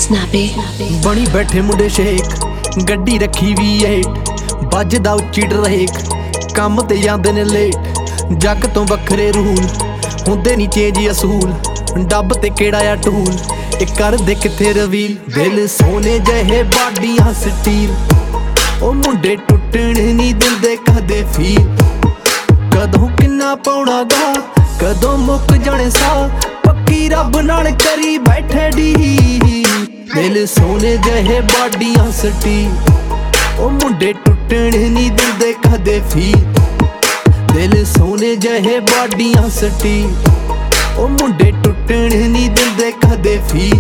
Snappy बनी बैठे मुंडे shake गड्डी रखी V8 बजदा उच्ची डरेक काम ते जांदे ने लेट जग तो वखरे रूल हुंदे नी चेंज असूल डब ते केड़ा आ टूल ए कर दे किथे रवील दिल सोने जहे बाडियां स्टील ओ मुंडे टुटण नी दिंदे कदे फील कदों किन्ना पाउणा गा कदों मुक जाने सा पक्की रब नाल करी बैठे डी दिल सोने जहे बाडियां स्टील ओ मुंडे टुटण नी दिंदे कदे फील दिल सोने जहे बाडियां स्टील ओ मुंडे टुटण नी दिंदे कदे फील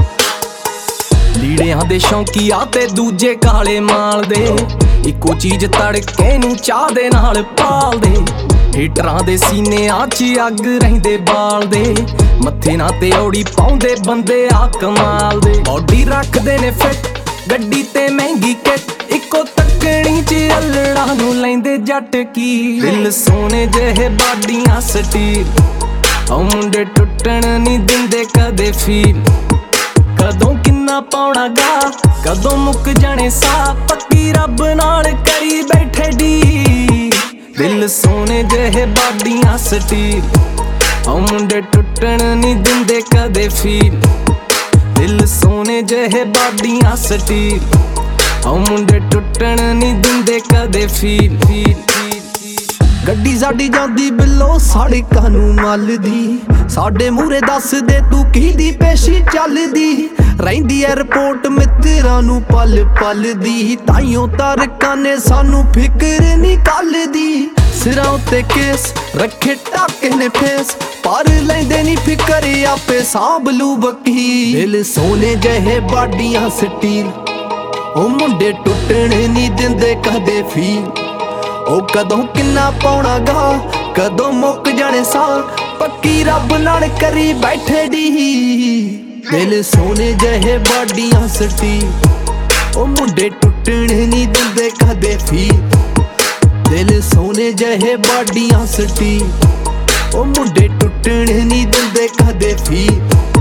लीड़ियां दे शौकीआ ते दूजे काले माल दे इक्को चीज तड़के नूं चाह दे नाल पाल दे हीटरां दे सीने च अग रहिंदे बाल दे मत्थे ना ते औड़ी पाउंदे बंदे आ कमाल दे बॉडी रखदे ने फिट गड्डी ते महंगी किट इक्को तकनी च अल्लड़ा नूं लैंदे जट की दिल सोने जहे बाडियां स्टील ओ मुंडे टुटण नी दिंदे कदे फील कदों किन्ना पाउणा गा कदों मुक जाने सा पक्की रब नाल करी बैठे डी दिल सोने जहे बाडियां स्टील ओ मुंडे टुटण नी दिंदे कदे फील दिल सोने जहे बाडियां स्टील ओ मुंडे टुटण नी दिंदे कदे फील गड्डी साडी जांदी बिलो सड़कां नूं मलदी साडे मूहरे दस दे तू किहदी पेशी चलदी रहिंदी एयरपोर्ट मित्रां नूं पल पल दी ताइयों तारकां ने सानू फिकर नी कलदी सिरां उत्ते केस रखे टाके ने फेस पर लैंदे नी फिकर आपे सांभ लू बकी दिल सोने जहे बाडियां स्टील ओ मुंडे टुटण नी दिंदे कदे फील ओ कदों किन्ना पाउणा गा कदों मुक जाने सा पक्की रब नाल करी बैठे डी दिल सोने जहे बाडियां स्टील ओ मुंडे टुटण नी दिंदे कदे फील दिल सोने जहे बाडियां स्टील ओ मुंडे टुटण नी दिंदे कदे फील